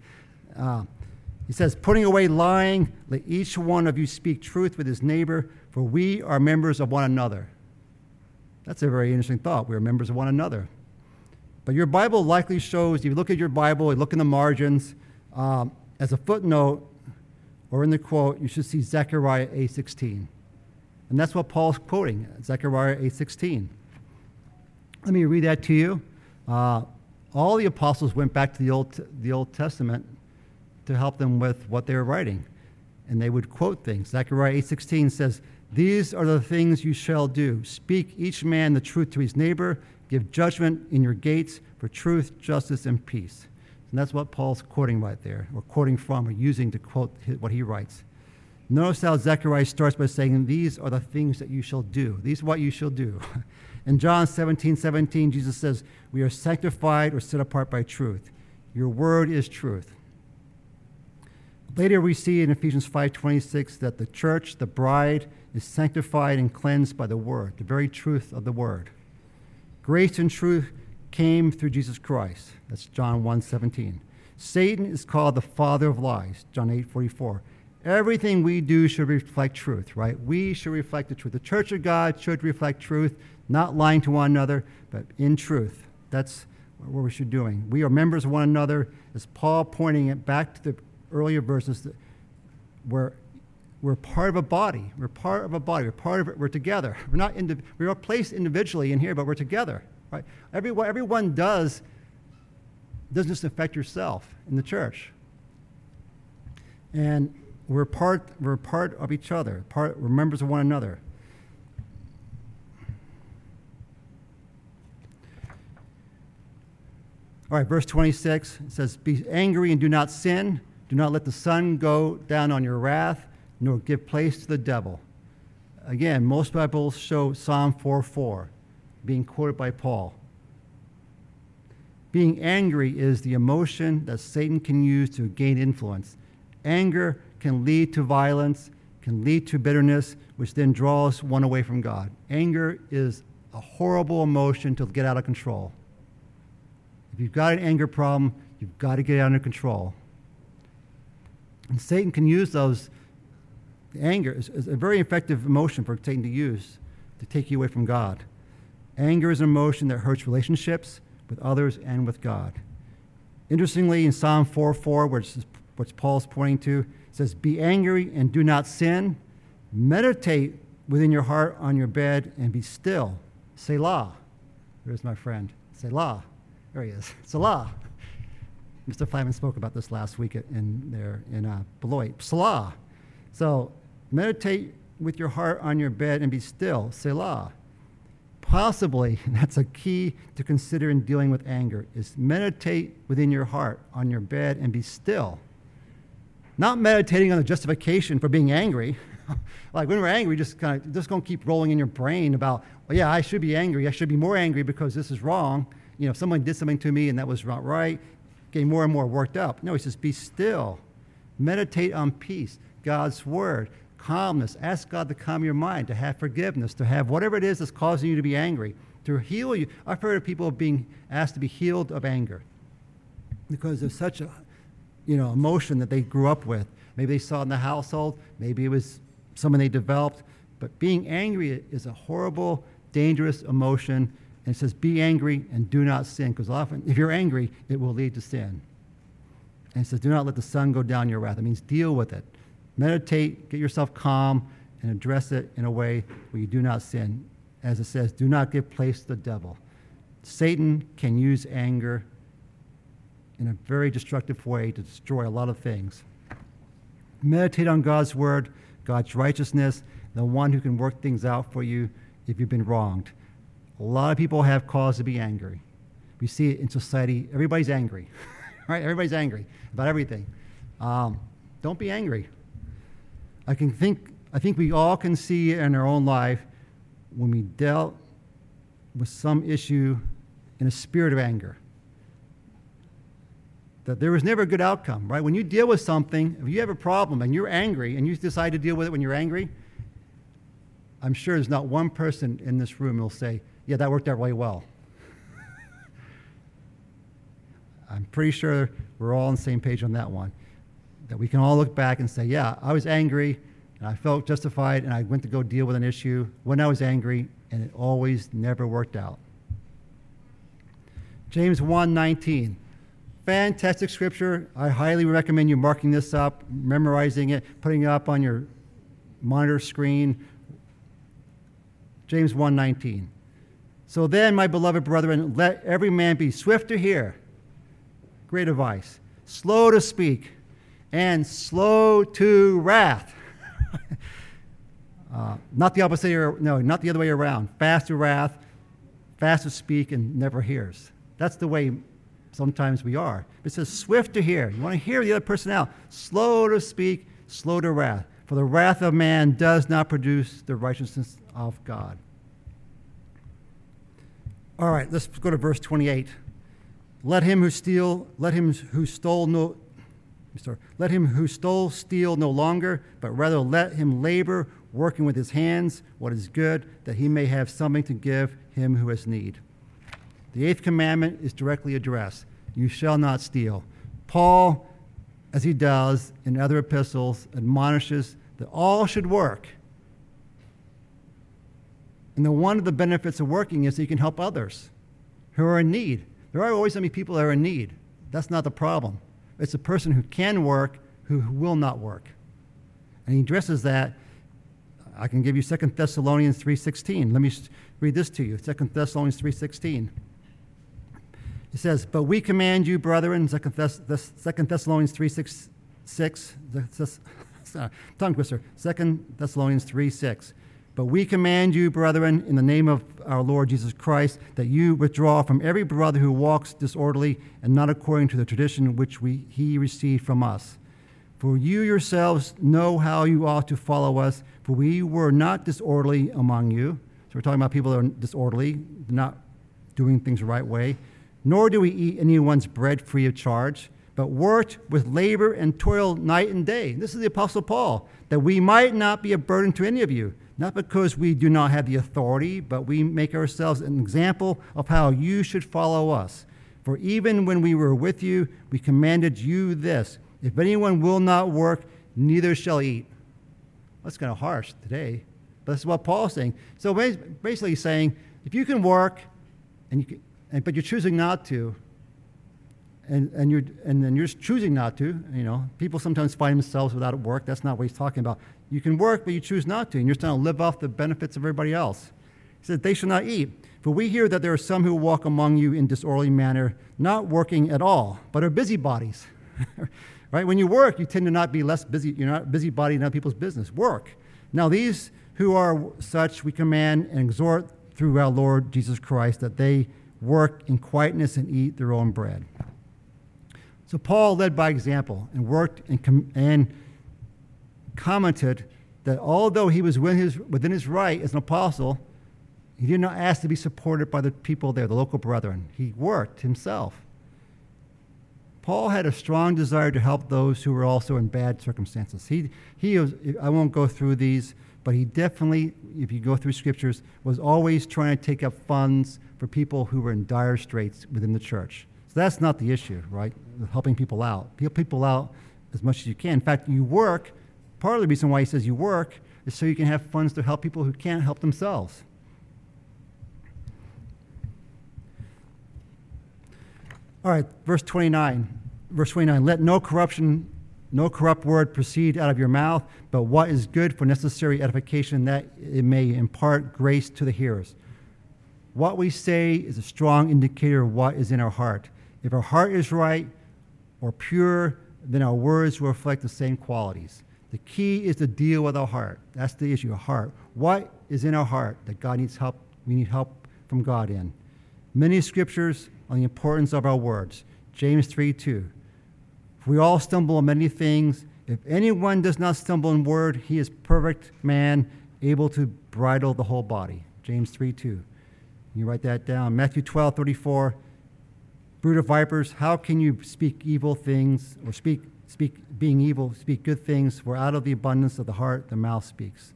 He says, putting away lying, let each one of you speak truth with his neighbor, for we are members of one another. That's a very interesting thought. We are members of one another. But your Bible likely shows, if you look at your Bible, you look in the margins, as a footnote or in the quote, you should see Zechariah 8:16. And that's what Paul's quoting, Zechariah 8:16. Let me read that to you. All the apostles went back to the Old Testament to help them with what they were writing. And they would quote things. Zechariah 8:16 says, these are the things you shall do. Speak each man the truth to his neighbor. Give judgment in your gates for truth, justice, and peace. And that's what Paul's quoting right there, or quoting from, or using to quote what he writes. Notice how Zechariah starts by saying, these are the things that you shall do. These are what you shall do. In John 17:17, Jesus says, we are sanctified or set apart by truth. Your word is truth. Later we see in Ephesians 5:26 that the church, the bride, is sanctified and cleansed by the word, the very truth of the word. Grace and truth came through Jesus Christ. That's John 1:17. Satan is called the father of lies, John 8:44. Everything we do should reflect truth, right? We should reflect the truth. The church of God should reflect truth, not lying to one another, but in truth. That's what we should be doing. We are members of one another, as Paul pointing it back to the earlier verses, where we're part of a body. We're part of a body. We're part of it. We're together. We are placed individually in here, but we're together, right? Everyone doesn't just affect yourself in the church. And we're part of each other. We're members of one another. All right, verse 26, it says, be angry and do not sin. Do not let the sun go down on your wrath, nor give place to the devil. Again, most Bibles show Psalm 4:4 being quoted by Paul. Being angry is the emotion that Satan can use to gain influence. Anger can lead to violence, can lead to bitterness, which then draws one away from God. Anger is a horrible emotion to get out of control. If you've got an anger problem, you've got to get it under control. And Satan can use those. Anger is a very effective emotion for Satan to use to take you away from God. Anger is an emotion that hurts relationships with others and with God. Interestingly, in Psalm 4:4, which Paul's pointing to, it says, be angry and do not sin. Meditate within your heart on your bed and be still. Selah. There's my friend. Selah. There he is. Selah. Mr. Flyman spoke about this last week in Beloit. Selah. So meditate with your heart on your bed and be still. Selah. Possibly, and that's a key to consider in dealing with anger, is meditate within your heart on your bed and be still. Not meditating on the justification for being angry. Like when we're angry, just going to keep rolling in your brain about, well, yeah, I should be angry. I should be more angry because this is wrong. You know, someone did something to me and that was not right. Getting more and more worked up. No, he says, be still. Meditate on peace, God's word, calmness. Ask God to calm your mind, to have forgiveness, to have whatever it is that's causing you to be angry, to heal you. I've heard of people being asked to be healed of anger because there's such a, emotion that they grew up with. Maybe they saw it in the household. Maybe it was something they developed. But being angry is a horrible, dangerous emotion. And it says, be angry and do not sin. Because often, if you're angry, it will lead to sin. And it says, do not let the sun go down your wrath. It means deal with it. Meditate, get yourself calm, and address it in a way where you do not sin. As it says, do not give place to the devil. Satan can use anger in a very destructive way to destroy a lot of things. Meditate on God's word, God's righteousness, the one who can work things out for you if you've been wronged. A lot of people have cause to be angry. We see it in society. Everybody's angry, right? Everybody's angry about everything. Don't be angry. I think we all can see in our own life when we dealt with some issue in a spirit of anger, that there was never a good outcome, right? When you deal with something, if you have a problem and you're angry and you decide to deal with it when you're angry, I'm sure there's not one person in this room who will say, yeah, that worked out really well. I'm pretty sure we're all on the same page on that one, that we can all look back and say, yeah, I was angry and I felt justified and I went to go deal with an issue when I was angry and it always never worked out. James 1:19. Fantastic scripture. I highly recommend you marking this up, memorizing it, putting it up on your monitor screen. James 1:19. So then, my beloved brethren, let every man be swift to hear. Great advice. Slow to speak and slow to wrath. Not the opposite, not the other way around. Fast to wrath, fast to speak, and never hears. That's the way sometimes we are. It says swift to hear. You want to hear the other person out. Slow to speak, slow to wrath. For the wrath of man does not produce the righteousness of God. All right, let's go to verse 28. Let him who stole steal no longer, but rather let him labor, working with his hands what is good, that he may have something to give him who has need. The eighth commandment is directly addressed. You shall not steal. Paul, as he does in other epistles, admonishes that all should work. And one of the benefits of working is that you can help others who are in need. There are always going to be people that are in need. That's not the problem. It's a person who can work who will not work. And he addresses that. I can give you 2 Thessalonians 3:16. Let me read this to you. 2 Thessalonians 3:16. It says, but we command you, brethren, 2 Thessalonians 3:6, tongue twister, 2 Thessalonians 3:6. But we command you, brethren, in the name of our Lord Jesus Christ, that you withdraw from every brother who walks disorderly and not according to the tradition which he received from us. For you yourselves know how you ought to follow us, for we were not disorderly among you. So we're talking about people that are disorderly, not doing things the right way. Nor do we eat anyone's bread free of charge, but worked with labor and toil night and day. This is the Apostle Paul, that we might not be a burden to any of you, not because we do not have the authority, but we make ourselves an example of how you should follow us. For even when we were with you, we commanded you this, if anyone will not work, neither shall eat. That's kind of harsh today, but that's what Paul's saying. So basically he's saying, if you can work, but you're choosing not to, and then you're choosing not to, people sometimes find themselves without work. That's not what he's talking about. You can work, but you choose not to, and you're trying to live off the benefits of everybody else. He said, they shall not eat. For we hear that there are some who walk among you in disorderly manner, not working at all, but are busybodies. Right? When you work, you tend to not be less busy. You're not busybody in other people's business. Work. Now these who are such we command and exhort through our Lord Jesus Christ that they work in quietness and eat their own bread. So Paul led by example and worked and commented that although he was within his right as an apostle, he did not ask to be supported by the people there, the local brethren. He worked himself. Paul had a strong desire to help those who were also in bad circumstances. I won't go through these, but he definitely, if you go through scriptures, was always trying to take up funds for people who were in dire straits within the church. So that's not the issue, right? Helping people out. Help people out as much as you can. In fact, you work. Part of the reason why he says you work is so you can have funds to help people who can't help themselves. All right, verse 29. Verse 29, let no corrupt word proceed out of your mouth, but what is good for necessary edification, that it may impart grace to the hearers. What we say is a strong indicator of what is in our heart. If our heart is right or pure, then our words will reflect the same qualities. The key is to deal with our heart. That's the issue, our heart. What is in our heart that God needs help? We need help from God in. Many scriptures on the importance of our words. James 3:2. We all stumble in many things. If anyone does not stumble in word, he is perfect man, able to bridle the whole body. James 3:2. You write that down. Matthew 12:34. Brood of vipers, how can you speak evil things, or speak being evil, speak good things? For out of the abundance of the heart, the mouth speaks.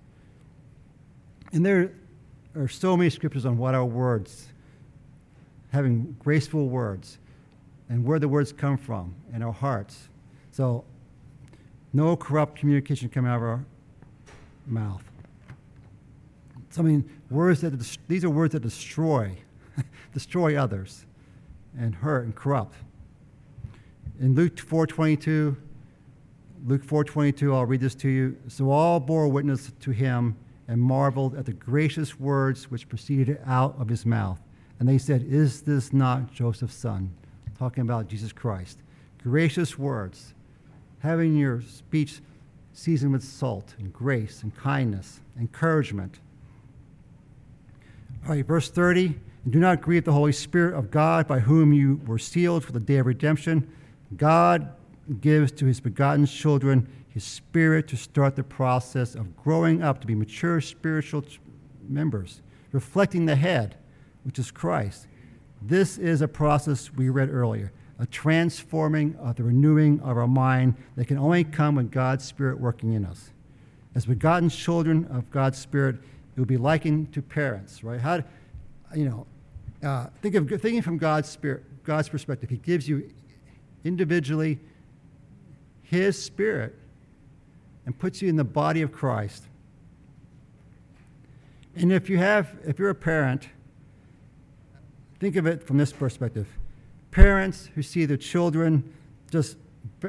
And there are so many scriptures on what our words, having graceful words, and where the words come from in our hearts. So no corrupt communication coming out of our mouth. So, these are words that destroy others and hurt and corrupt. In Luke 4:22, I'll read this to you. So all bore witness to him and marveled at the gracious words which proceeded out of his mouth. And they said, is this not Joseph's son? Talking about Jesus Christ. Gracious words, having your speech seasoned with salt and grace and kindness, encouragement. All right, verse 30, and do not grieve the Holy Spirit of God, by whom you were sealed for the day of redemption. God gives to his begotten children his Spirit to start the process of growing up to be mature spiritual members, reflecting the head, which is Christ. This is a process we read earlier, a transforming of the renewing of our mind that can only come with God's Spirit working in us. As begotten children of God's Spirit, it will be likened to parents, right? Thinking from God's Spirit, God's perspective. He gives you individually his Spirit and puts you in the body of Christ. And if you're a parent, think of it from this perspective. Parents who see their children just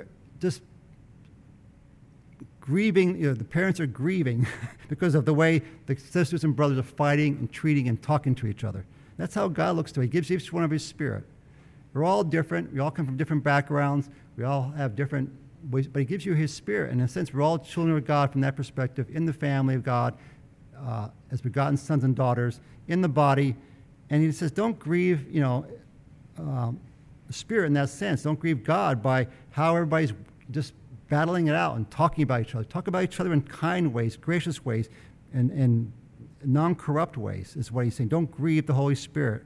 grieving, the parents are grieving because of the way the sisters and brothers are fighting and treating and talking to each other. That's how God looks to it. He gives each one of his Spirit. We're all different. We all come from different backgrounds. We all have different ways, but he gives you his Spirit. And in a sense, we're all children of God from that perspective, in the family of God, as begotten sons and daughters, in the body. And he says, don't grieve, the Spirit in that sense. Don't grieve God by how everybody's just battling it out and talking about each other. Talk about each other in kind ways, gracious ways, and non-corrupt ways is what he's saying. Don't grieve the Holy Spirit.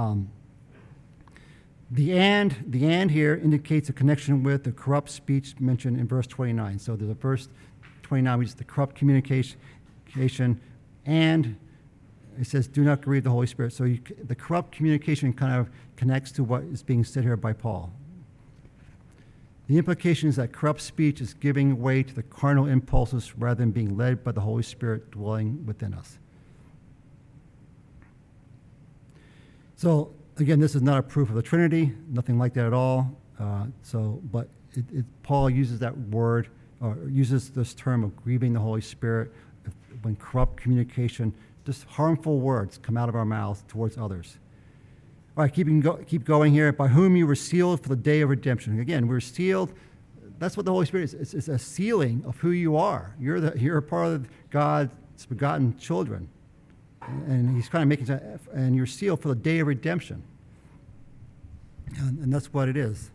The and here indicates a connection with the corrupt speech mentioned in verse 29. So there's a verse 29, which is the corrupt communication, and it says, do not grieve the Holy Spirit. So the corrupt communication kind of connects to what is being said here by Paul. The implication is that corrupt speech is giving way to the carnal impulses rather than being led by the Holy Spirit dwelling within us. So, again, this is not a proof of the Trinity, nothing like that at all. But Paul uses that word, or uses this term of grieving the Holy Spirit when corrupt communication just harmful words come out of our mouths towards others. All right, keep going here. By whom you were sealed for the day of redemption. Again, we're sealed. That's what the Holy Spirit is. It's a sealing of who you are. You're a part of God's begotten children. And he's kind of making that, and you're sealed for the day of redemption. And that's what it is.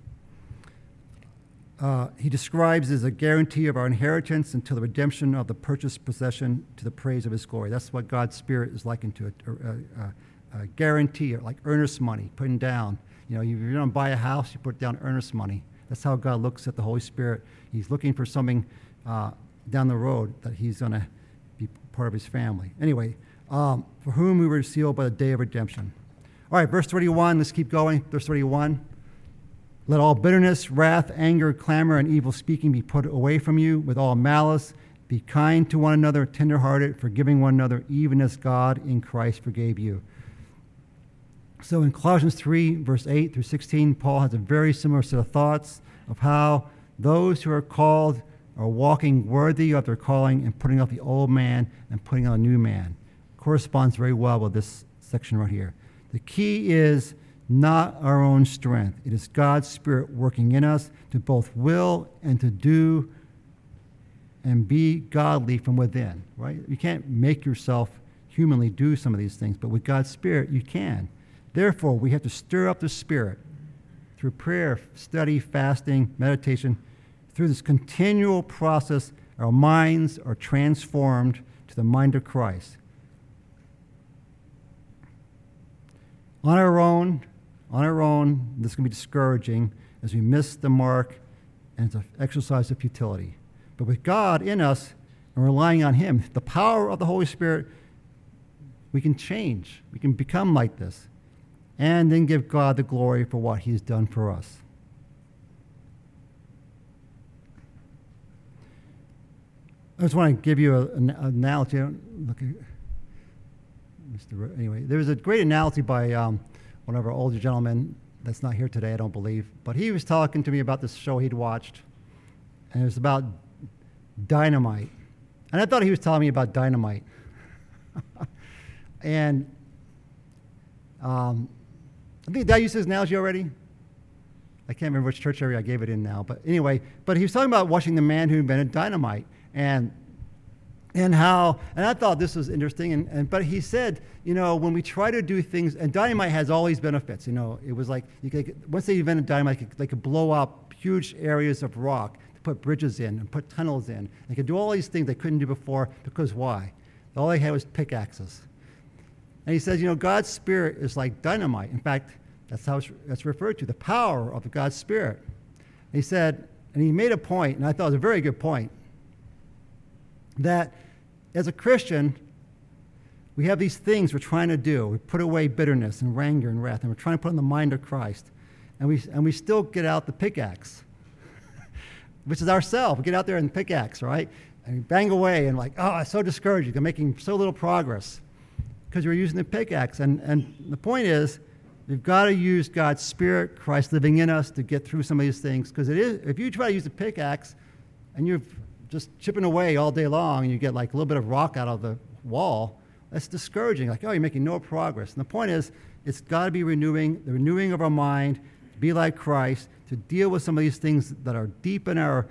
He describes it as a guarantee of our inheritance until the redemption of the purchased possession to the praise of his glory. That's what God's Spirit is likened to, a guarantee, like earnest money, putting down. You know, you're going to buy a house, you put down earnest money. That's how God looks at the Holy Spirit. He's looking for something down the road that he's going to be part of his family. Anyway, for whom we were sealed by the day of redemption. All right, verse 31, let's keep going. Verse 31. Let all bitterness, wrath, anger, clamor, and evil speaking be put away from you with all malice. Be kind to one another, tenderhearted, forgiving one another, even as God in Christ forgave you. So in Colossians 3, verse 8 through 16, Paul has a very similar set of thoughts of how those who are called are walking worthy of their calling and putting off the old man and putting on a new man. Corresponds very well with this section right here. The key is not our own strength. It is God's Spirit working in us to both will and to do and be godly from within, right? You can't make yourself humanly do some of these things, but with God's Spirit, you can. Therefore, we have to stir up the Spirit through prayer, study, fasting, meditation. Through this continual process, our minds are transformed to the mind of Christ. On our own, this can be discouraging as we miss the mark and it's an exercise of futility. But with God in us and relying on him, the power of the Holy Spirit, we can change. We can become like this and then give God the glory for what he's done for us. I just want to give you an analogy. Anyway, there's a great analogy by one of our older gentlemen that's not here today, I don't believe. But he was talking to me about this show he'd watched, and it was about dynamite. And I thought he was telling me about dynamite. And I think did I use this analogy already? I can't remember which church area I gave it in now. But anyway, but he was talking about watching the man who invented dynamite. And how, and I thought this was interesting, but he said, you know, when we try to do things, and dynamite has all these benefits, you know, it was like, once they invented dynamite, they could blow up huge areas of rock, to put bridges in and put tunnels in. They could do all these things they couldn't do before, because why? All they had was pickaxes. And he says, you know, God's Spirit is like dynamite. In fact, that's how it's referred to, the power of God's Spirit. And he said, and he made a point, and I thought it was a very good point, that as a Christian, we have these things we're trying to do. We put away bitterness and anger and wrath, and we're trying to put in the mind of Christ. And we still get out the pickaxe, which is ourselves. We get out there and pickaxe, right? And we bang away and like, oh, it's so discouraging. You're making so little progress because you're using the pickaxe. And the point is, we've got to use God's Spirit, Christ living in us, to get through some of these things. Because if you try to use the pickaxe and you're just chipping away all day long and you get like a little bit of rock out of the wall, that's discouraging. Like, oh, you're making no progress. And the point is, it's got to be the renewing of our mind, to be like Christ, to deal with some of these things that are deep in our,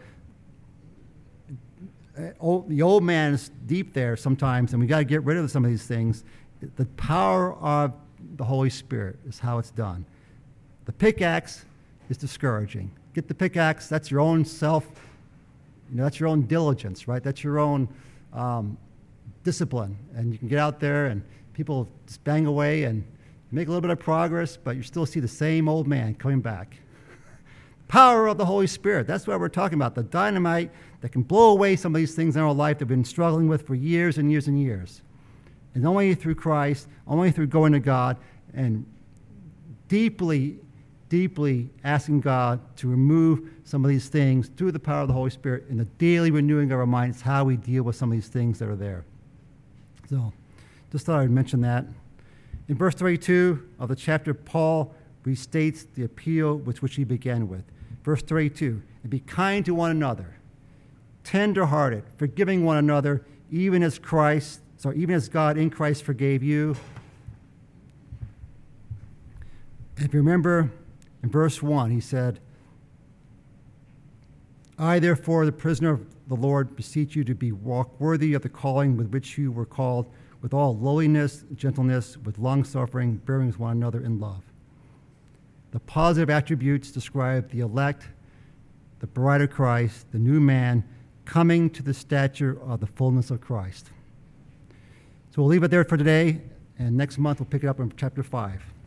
the old man is deep there sometimes, and we got to get rid of some of these things. The power of the Holy Spirit is how it's done. The pickaxe is discouraging. Get the pickaxe, that's your own self. You know, that's your own diligence, right? That's your own discipline. And you can get out there and people just bang away and make a little bit of progress, but you still see the same old man coming back. Power of the Holy Spirit. That's what we're talking about. The dynamite that can blow away some of these things in our life that we've been struggling with for years and years and years. And only through Christ, only through going to God and deeply asking God to remove some of these things through the power of the Holy Spirit in the daily renewing of our minds, how we deal with some of these things that are there. So, just thought I'd mention that. In verse 32 of the chapter, Paul restates the appeal with which he began with. Verse 32, and be kind to one another, tender-hearted, forgiving one another, even as Christ, So even as God in Christ forgave you, if you remember in verse 1, he said, I, therefore, the prisoner of the Lord, beseech you to walk worthy of the calling with which you were called, with all lowliness, gentleness, with long-suffering, bearing with one another in love. The positive attributes describe the elect, the bride of Christ, the new man, coming to the stature of the fullness of Christ. So we'll leave it there for today, and next month we'll pick it up in chapter 5.